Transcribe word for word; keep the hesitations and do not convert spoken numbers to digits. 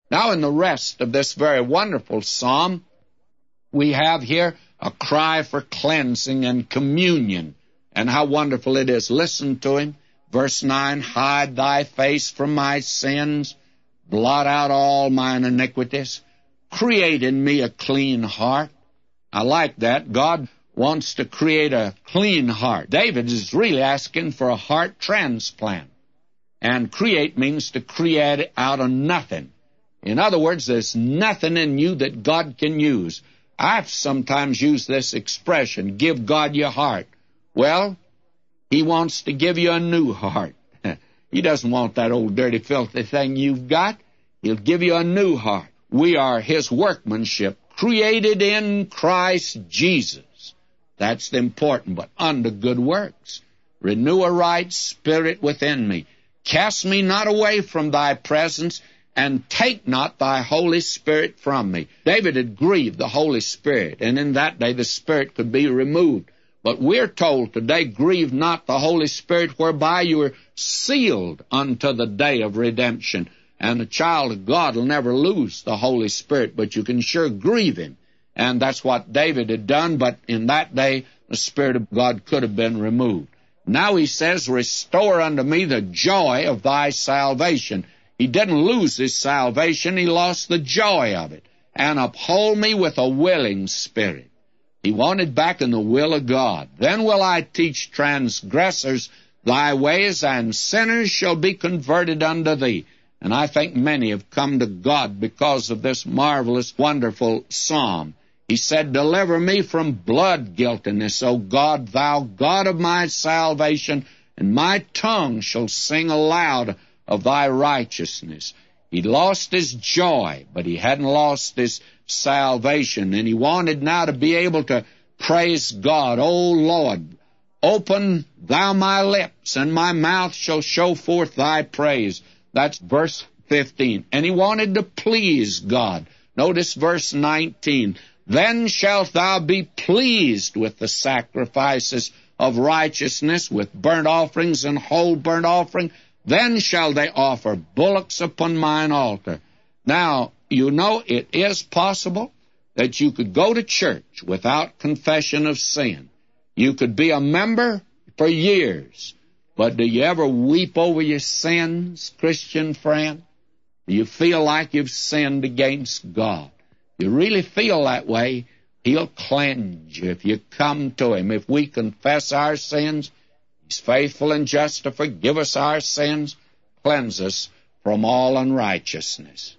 Now, in the rest of this very wonderful psalm, we have here a cry for cleansing and communion, and how wonderful it is. Listen to him. Verse nine, hide thy face from my sins, blot out all mine iniquities, create in me a clean heart. I like that. God wants to create a clean heart. David is really asking for a heart transplant. And create means to create out of nothing. In other words, there's nothing in you that God can use. I've sometimes used this expression, give God your heart. Well, He wants to give you a new heart. He doesn't want that old dirty, filthy thing you've got. He'll give you a new heart. We are His workmanship, created in Christ Jesus. That's the important, but unto good works. Renew a right spirit within me. Cast me not away from thy presence, and take not thy Holy Spirit from me. David had grieved the Holy Spirit, and in that day the Spirit could be removed. But we're told today, grieve not the Holy Spirit, whereby you are sealed unto the day of redemption. And a child of God will never lose the Holy Spirit, but you can sure grieve Him. And that's what David had done, but in that day the Spirit of God could have been removed. Now he says, restore unto me the joy of thy salvation. He didn't lose his salvation, he lost the joy of it. And uphold me with a willing spirit. He wanted back in the will of God. Then will I teach transgressors thy ways, and sinners shall be converted unto thee. And I think many have come to God because of this marvelous, wonderful psalm. He said, deliver me from blood guiltiness, O God, thou God of my salvation, and my tongue shall sing aloud of thy righteousness. He lost his joy, but he hadn't lost his salvation, and he wanted now to be able to praise God. O Lord, open thou my lips, and my mouth shall show forth thy praise. That's verse fifteen. And he wanted to please God. Notice verse nineteen. Then shalt thou be pleased with the sacrifices of righteousness, with burnt offerings and whole burnt offering. Then shall they offer bullocks upon mine altar. Now, you know it is possible that you could go to church without confession of sin. You could be a member for years. But do you ever weep over your sins, Christian friend? Do you feel like you've sinned against God? You really feel that way, He'll cleanse you if you come to Him. If we confess our sins, He's faithful and just to forgive us our sins, cleanse us from all unrighteousness.